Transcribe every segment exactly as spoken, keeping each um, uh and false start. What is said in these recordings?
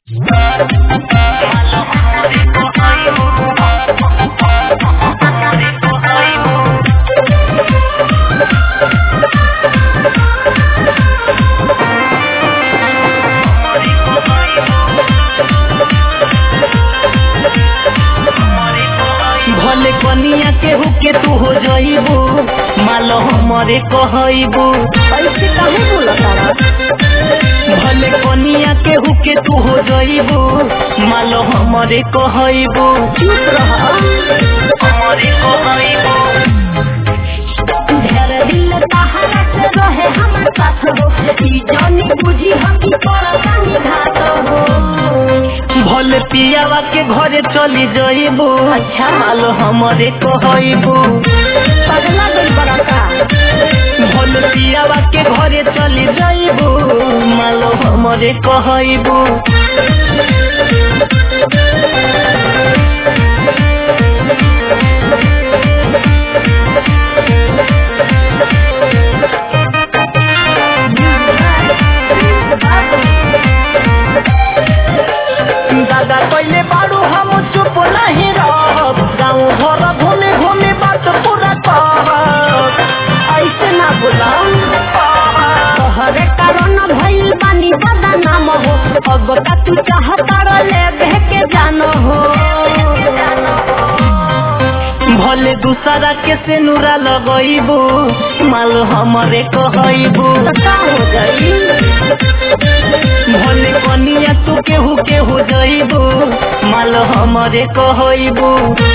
भले कनिया केहू के तू हो जाइबू मालो हमरे कहइबू। ऐसे काहे बोला तारा? भले कनिया केहू के तू हो जाइबू मालो हमरे कहइबू। चुप रह। हमरे कहइबू। ढेर दिल तहरा से रहे हमर साथ हो, ई जानी बुझी हम की परसानी घात हो। भले पियावा के घरे चली जाइबू अच्छा। मालो हमरे कहइबू। पगला गइल बड़ा का? भले पियावा के घरे चली जाइबू मालो हमरे कहइबू। दादा पहले बारू हम चुप नहीं रहब, गाँव घर घूमे घूमे बात पूरा कहब। ऐसे ना बोला। तोहरे कारण भइल बानी बदनाम हो, अब का तू चाहता ले बह के जानो हो। भले दूसरा के से नूरा लगइबू माल हमरे कहइबू। तो का हो गई? भले कनिया तू केहू के हो जाइबू माल हमरे कहइबू।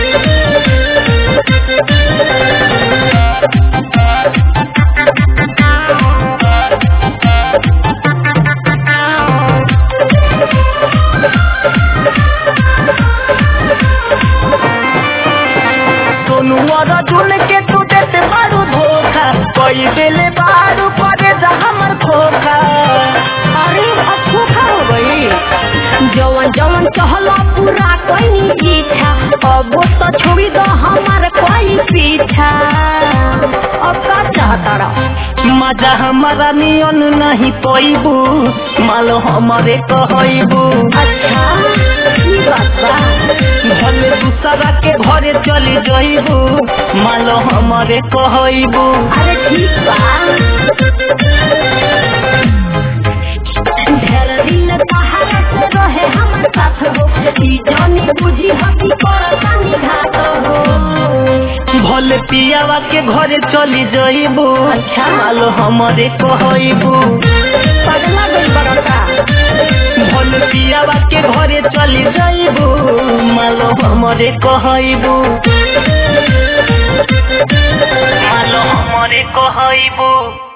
सोनू अर्जुन के तू देते बारू धोखा, कई देले बारू परे जा हमर खोखा। अरे अब धोखा हो गई। जवन जवन कहला पूरा कोई इच्छा, अब तो छोड़ी दो हमार कोई पीछा। अब का चाहता रहा? मजा हमारा नियन नहीं पैबू मालो हमरे कहइबू। अच्छा ई बात बा। भले दूसरा के घरे चली जाइबू मालो हमरे कहइबू। अरे ठीक बा। ढेर दिल तहरा से रहे हमर साथ हो, ई जानी बुझी हम की परसानी घात हो। भले पियावा के घरे चली जाइबू अच्छा। मालो हमरे कहइबू। पगला गइल बड़ा का? भले पियावा के घरे चली जाइबू मालो हमरे कहइबू। मालो हमरे कहइबू।